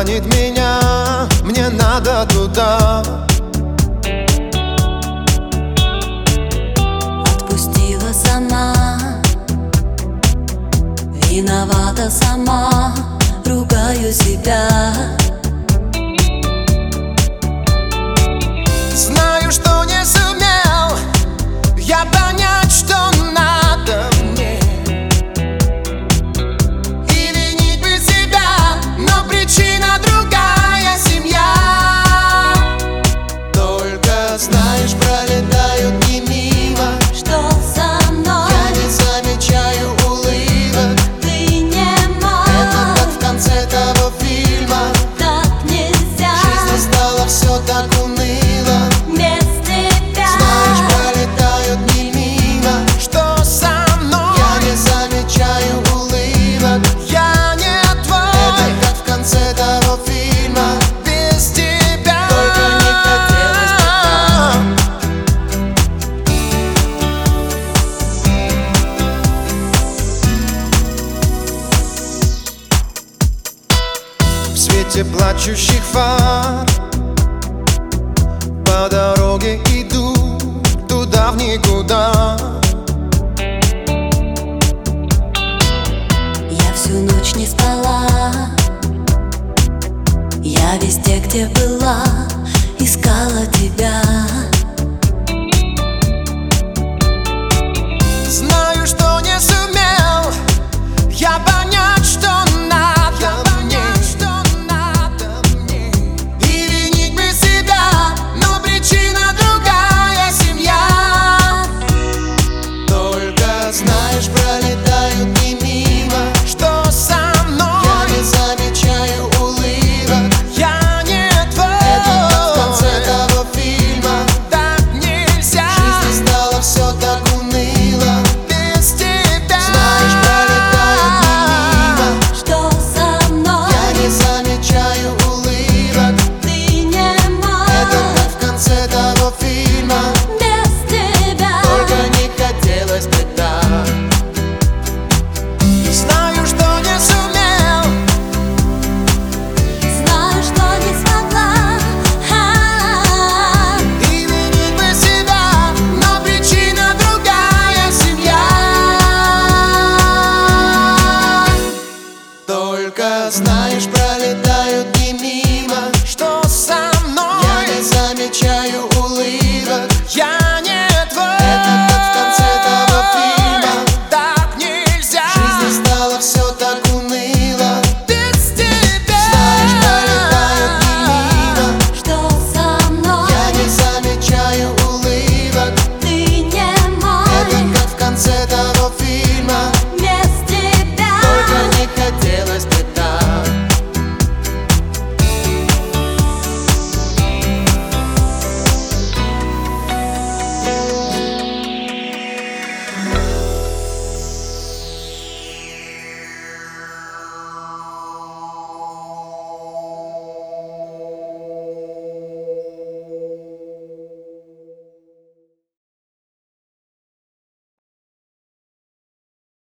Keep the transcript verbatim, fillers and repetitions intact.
манит меня, мне надо туда. Отпустила сама, виновата сама, ругаю себя. Знаю, что не сумел я понять, что надо мне, и винить бы себя, но причина другая — семья. Только знаешь, пролетают дни мимо, Что со мной? я не замечаю улыбок. Ты не мог. Это как в конце того фильма. Так нельзя. Жизнь не стала все так уныло. Без тебя. Знаешь, пролетают дни мимо. Что со мной? Я не замечаю улыбок. Я не твой. Это как в конце того фильма. Без тебя. Только не хотелось бы. В свете плачущих фар по дороге иду туда в никуда. Я всю ночь не спала, я везде, где была, искала тебя. Знаю, что не сумею